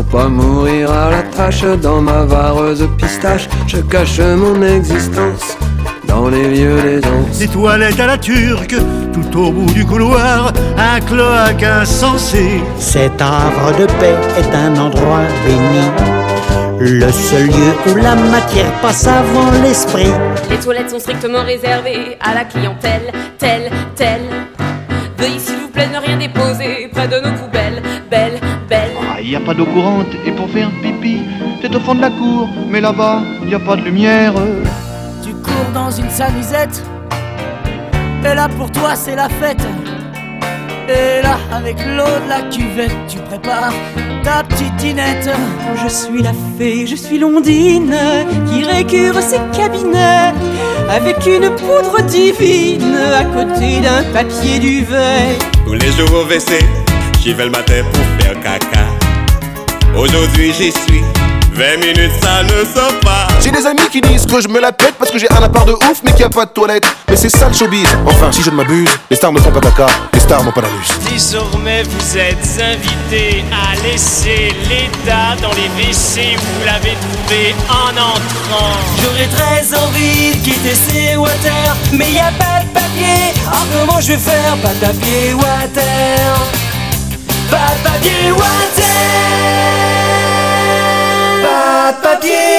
pas mourir à la tâche. Dans ma vareuse pistache, je cache mon existence dans les vieux des anses. Des toilettes à la turque, tout au bout du couloir, un cloaque insensé. Cet havre de paix est un endroit béni, le seul lieu où la matière passe avant l'esprit. Les toilettes sont strictement réservées à la clientèle, telle. Veuillez s'il vous plaît ne rien déposer près de nos poubelles, belle. Y a pas d'eau courante, et pour faire pipi, c'est au fond de la cour. Mais là-bas, y a pas de lumière. Tu cours dans une samisette, et là pour toi c'est la fête. Et là, avec l'eau de la cuvette, tu prépares ta petite dînette. Je suis la fée, je suis l'ondine, qui récure ses cabinets avec une poudre divine à côté d'un papier duvet. Tous les jours au WC, j'y vais le matin pour faire caca. Aujourd'hui j'y suis, 20 minutes ça ne sort pas. J'ai des amis qui disent que je me la pète parce que j'ai un appart de ouf mais qu'il n'y a pas de toilette. Mais c'est ça le showbiz. Enfin, si je ne m'abuse, les stars ne font pas caca, les stars n'ont pas l'anus. Désormais vous êtes invités à laisser l'état dans les WC où vous l'avez trouvé en entrant. J'aurais très envie de quitter ces water, mais y a pas de papier. Alors comment je vais faire? Pas de papier water, pas de papier water, pas de papier